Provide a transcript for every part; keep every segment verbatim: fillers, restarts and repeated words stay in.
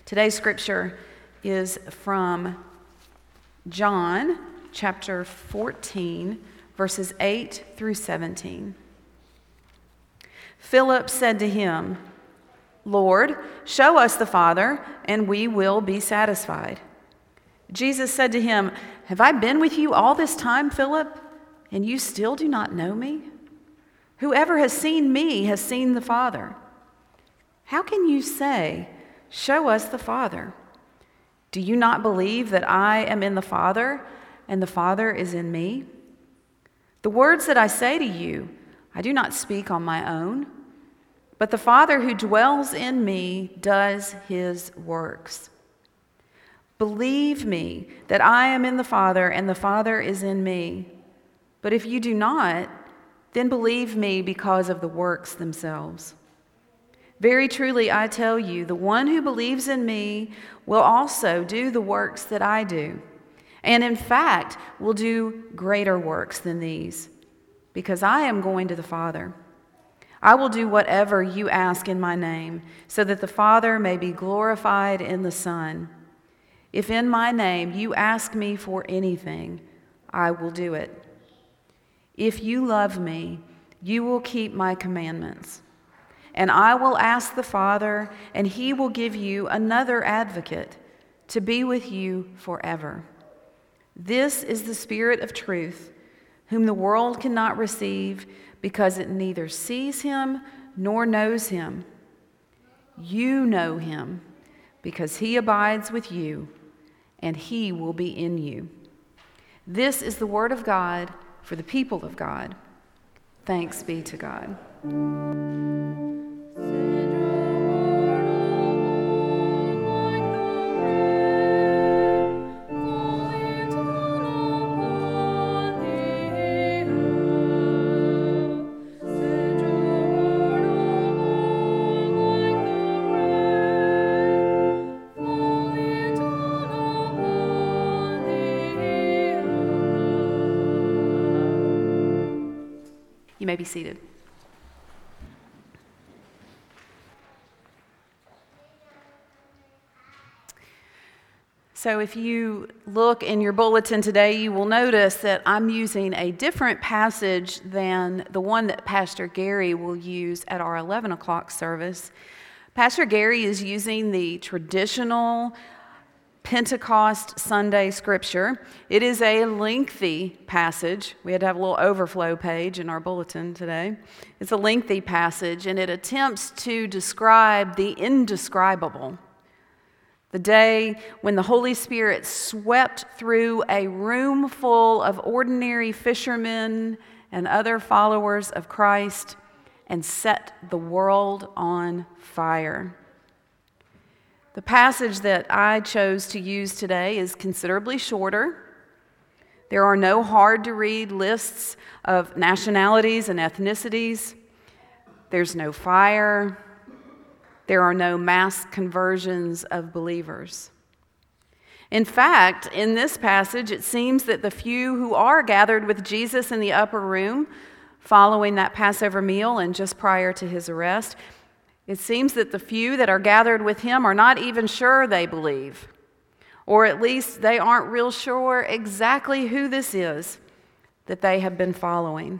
Today's scripture is from John chapter fourteen, verses eight through seventeen. Philip said to him, "Lord, show us the Father, and we will be satisfied." Jesus said to him, "Have I been with you all this time, Philip, and you still do not know me? Whoever has seen me has seen the Father. How can you say, 'Show us the Father'? Do you not believe that I am in the Father, and the Father is in me? The words that I say to you, I do not speak on my own, but the Father who dwells in me does his works. Believe me that I am in the Father, and the Father is in me. But if you do not, then believe me because of the works themselves. Very truly, I tell you, the one who believes in me will also do the works that I do, and in fact will do greater works than these, because I am going to the Father. I will do whatever you ask in my name, so that the Father may be glorified in the Son. If in my name you ask me for anything, I will do it. If you love me, you will keep my commandments. And I will ask the Father, and he will give you another advocate to be with you forever. This is the Spirit of truth, whom the world cannot receive because it neither sees him nor knows him. You know him because he abides with you, and he will be in you. This is the word of God for the people of God. Thanks be to God. You may be seated. So if you look in your bulletin today, you will notice that I'm using a different passage than the one that Pastor Gary will use at our eleven o'clock service. Pastor Gary is using the traditional Pentecost Sunday scripture. It is a lengthy passage. We had to have a little overflow page in our bulletin today. It's a lengthy passage, and it attempts to describe the indescribable. The day when the Holy Spirit swept through a room full of ordinary fishermen and other followers of Christ and set the world on fire. The passage that I chose to use today is considerably shorter. There are no hard-to-read lists of nationalities and ethnicities. There's no fire. There are no mass conversions of believers. In fact, in this passage, it seems that the few who are gathered with Jesus in the upper room following that Passover meal and just prior to his arrest, it seems that the few that are gathered with him are not even sure they believe, or at least they aren't real sure exactly who this is that they have been following.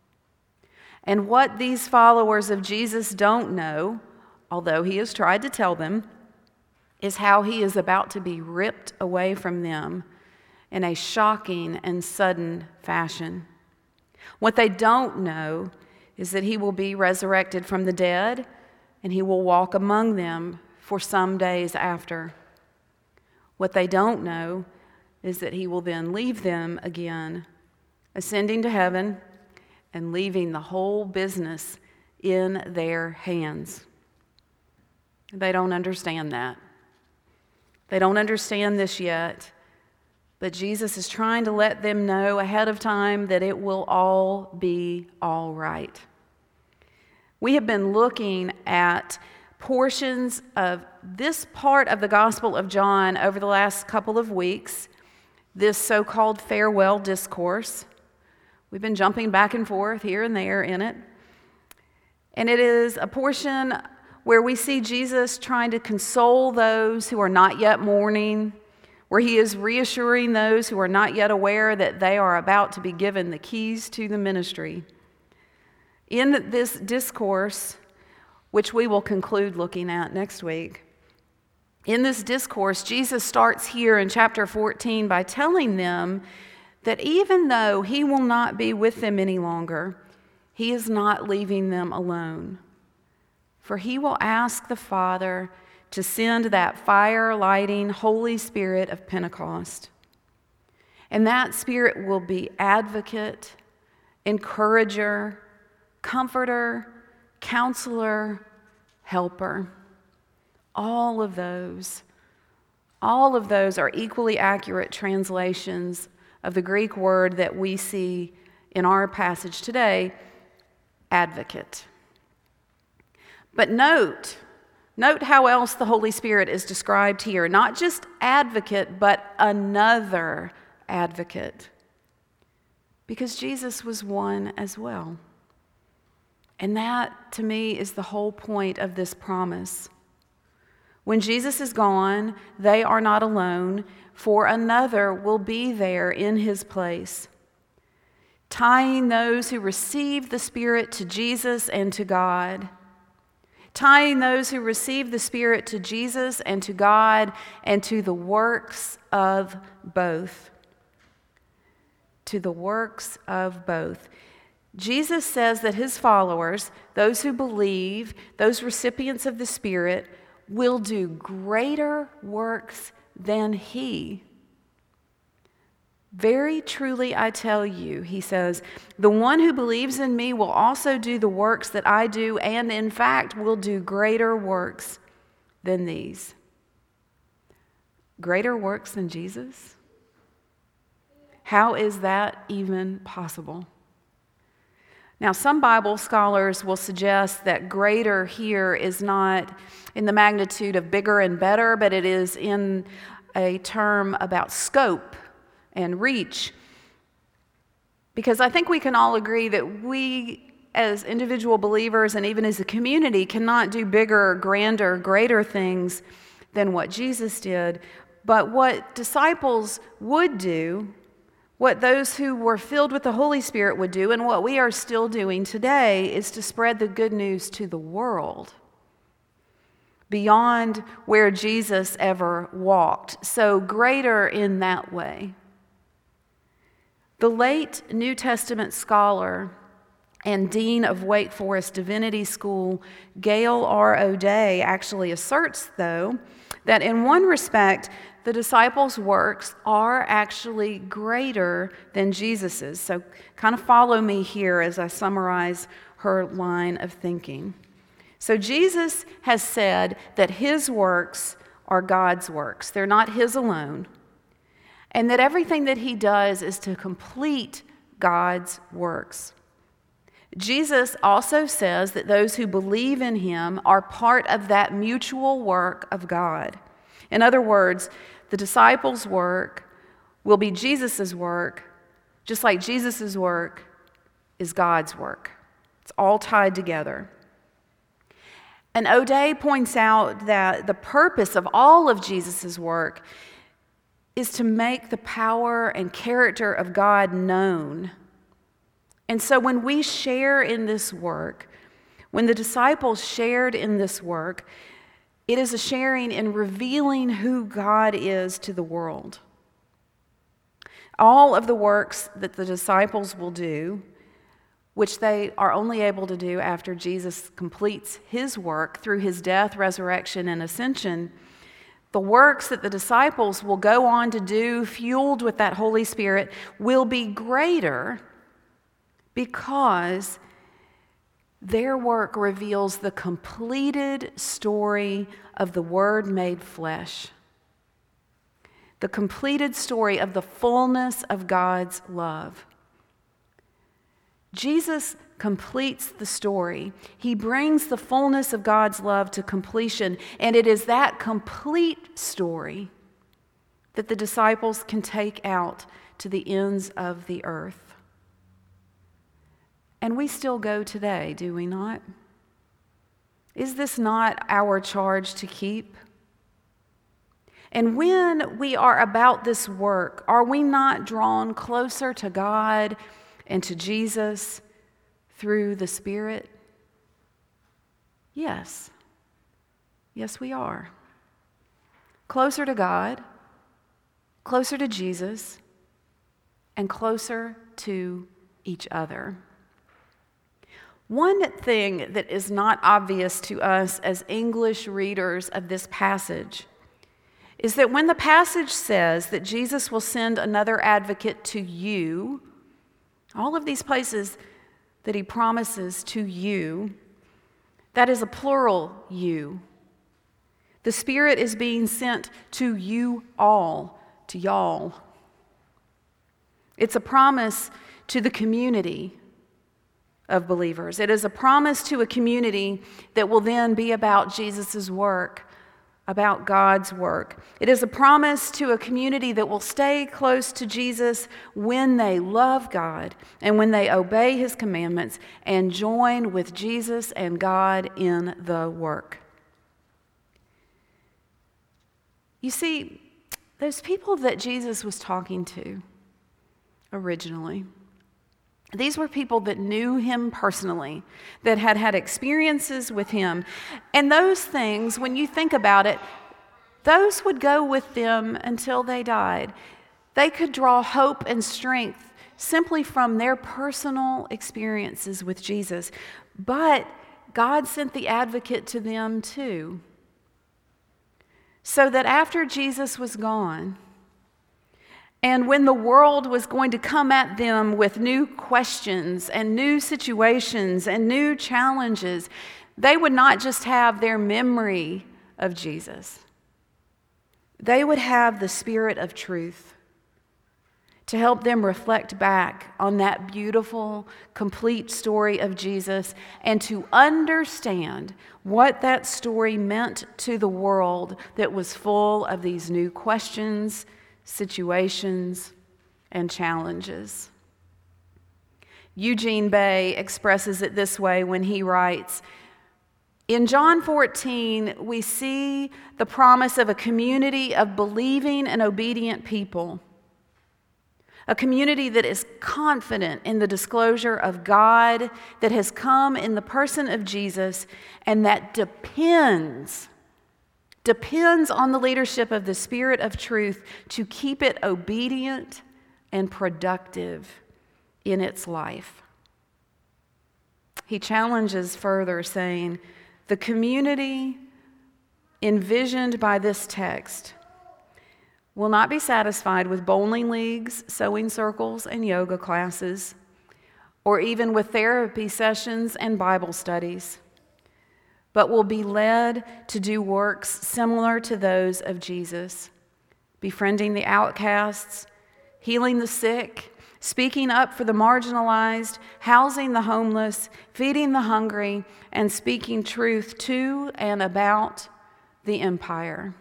And what these followers of Jesus don't know, although he has tried to tell them, is how he is about to be ripped away from them in a shocking and sudden fashion. What they don't know is that he will be resurrected from the dead, and he will walk among them for some days after. What they don't know is that he will then leave them again, ascending to heaven and leaving the whole business in their hands. They don't understand that. They don't understand this yet, but Jesus is trying to let them know ahead of time that it will all be all right. We have been looking at portions of this part of the Gospel of John over the last couple of weeks, this so-called farewell discourse. We've been jumping back and forth here and there in it. And it is a portion where we see Jesus trying to console those who are not yet mourning, where he is reassuring those who are not yet aware that they are about to be given the keys to the ministry. In this discourse, which we will conclude looking at next week, in this discourse, Jesus starts here in chapter fourteen by telling them that even though he will not be with them any longer, he is not leaving them alone. For he will ask the Father to send that fire-lighting Holy Spirit of Pentecost. And that Spirit will be advocate, encourager, comforter, counselor, helper. All of those, all of those are equally accurate translations of the Greek word that we see in our passage today, advocate. But note, note how else the Holy Spirit is described here. Not just advocate, but another advocate. Because Jesus was one as well. And that, to me, is the whole point of this promise. When Jesus is gone, they are not alone, for another will be there in his place, tying those who receive the Spirit to Jesus and to God, tying those who receive the Spirit to Jesus and to God and to the works of both. To the works of both. Jesus says that his followers, those who believe, those recipients of the Spirit, will do greater works than he. Very truly I tell you, he says, the one who believes in me will also do the works that I do, and in fact will do greater works than these. Greater works than Jesus? How is that even possible? Now, some Bible scholars will suggest that greater here is not in the magnitude of bigger and better, but it is in a term about scope and reach. Because I think we can all agree that we, as individual believers and even as a community, cannot do bigger, grander, greater things than what Jesus did. But what disciples would do, what those who were filled with the Holy Spirit would do, and what we are still doing today, is to spread the good news to the world beyond where Jesus ever walked. So greater in that way. The late New Testament scholar and dean of Wake Forest Divinity School, Gail R. O'Day, actually asserts, though, that in one respect, the disciples' works are actually greater than Jesus's. So kind of follow me here as I summarize her line of thinking. So Jesus has said that his works are God's works. They're not his alone. And that everything that he does is to complete God's works. Jesus also says that those who believe in him are part of that mutual work of God. In other words, the disciples' work will be Jesus' work, just like Jesus' work is God's work. It's all tied together. And O'Day points out that the purpose of all of Jesus' work is to make the power and character of God known. And so when we share in this work, when the disciples shared in this work, it is a sharing in revealing who God is to the world. All of the works that the disciples will do, which they are only able to do after Jesus completes his work through his death, resurrection, and ascension, the works that the disciples will go on to do, fueled with that Holy Spirit, will be greater because their work reveals the completed story of the Word made flesh. The completed story of the fullness of God's love. Jesus completes the story. He brings the fullness of God's love to completion, and it is that complete story that the disciples can take out to the ends of the earth. And we still go today, do we not? Is this not our charge to keep? And when we are about this work, are we not drawn closer to God and to Jesus through the Spirit? Yes. Yes, we are. Closer to God, closer to Jesus, and closer to each other. One thing that is not obvious to us as English readers of this passage is that when the passage says that Jesus will send another advocate to you, all of these places that he promises to you, that is a plural you. The Spirit is being sent to you all, to y'all. It's a promise to the community of believers. It is a promise to a community that will then be about Jesus' work, about God's work. It is a promise to a community that will stay close to Jesus when they love God and when they obey his commandments and join with Jesus and God in the work. You see, those people that Jesus was talking to originally, these were people that knew him personally, that had had experiences with him. And those things, when you think about it, those would go with them until they died. They could draw hope and strength simply from their personal experiences with Jesus. But God sent the advocate to them too, so that after Jesus was gone, and when the world was going to come at them with new questions and new situations and new challenges, they would not just have their memory of Jesus. They would have the Spirit of truth to help them reflect back on that beautiful, complete story of Jesus and to understand what that story meant to the world that was full of these new questions, situations, and challenges. Eugene Bay expresses it this way when he writes, in John fourteen, we see the promise of a community of believing and obedient people, a community that is confident in the disclosure of God that has come in the person of Jesus and that depends depends on the leadership of the Spirit of truth to keep it obedient and productive in its life. He challenges further, saying, the community envisioned by this text will not be satisfied with bowling leagues, sewing circles, and yoga classes, or even with therapy sessions and Bible studies, but will be led to do works similar to those of Jesus, befriending the outcasts, healing the sick, speaking up for the marginalized, housing the homeless, feeding the hungry, and speaking truth to and about the empire.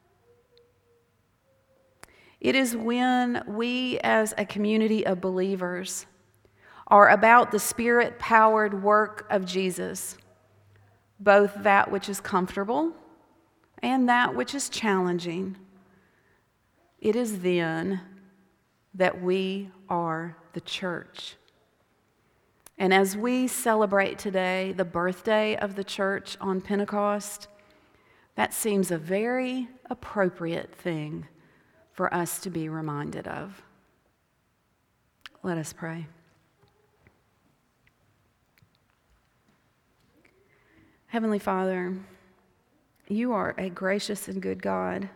It is when we as a community of believers are about the Spirit-powered work of Jesus, both that which is comfortable and that which is challenging, it is then that we are the church. And as we celebrate today the birthday of the church on Pentecost, that seems a very appropriate thing for us to be reminded of. Let us pray. Heavenly Father, you are a gracious and good God.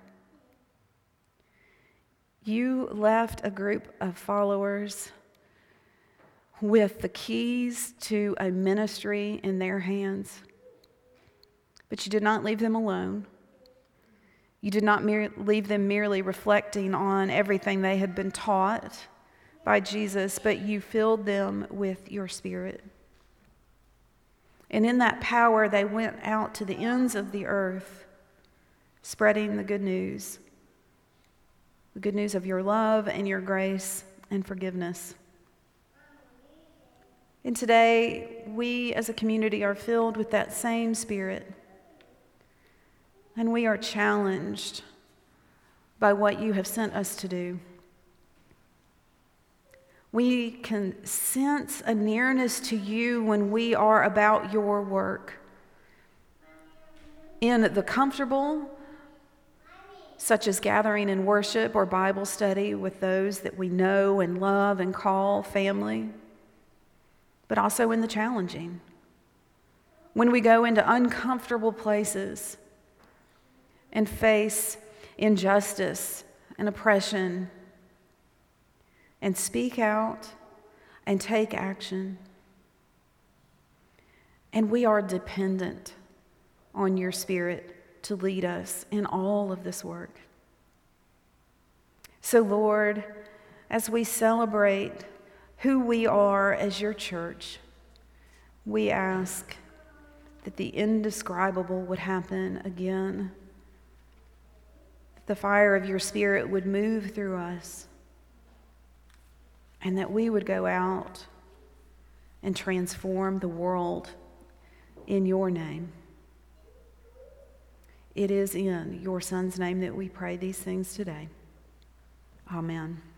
You left a group of followers with the keys to a ministry in their hands, but you did not leave them alone. You did not mere- leave them merely reflecting on everything they had been taught by Jesus, but you filled them with your Spirit. And in that power, they went out to the ends of the earth, spreading the good news, the good news of your love and your grace and forgiveness. And today, we as a community are filled with that same Spirit. And we are challenged by what you have sent us to do. We can sense a nearness to you when we are about your work. In the comfortable, such as gathering in worship or Bible study with those that we know and love and call family, but also in the challenging. When we go into uncomfortable places and face injustice and oppression and speak out and take action. And we are dependent on your Spirit to lead us in all of this work. So, Lord, as we celebrate who we are as your church, we ask that the indescribable would happen again, that the fire of your Spirit would move through us, and that we would go out and transform the world in your name. It is in your Son's name that we pray these things today. Amen.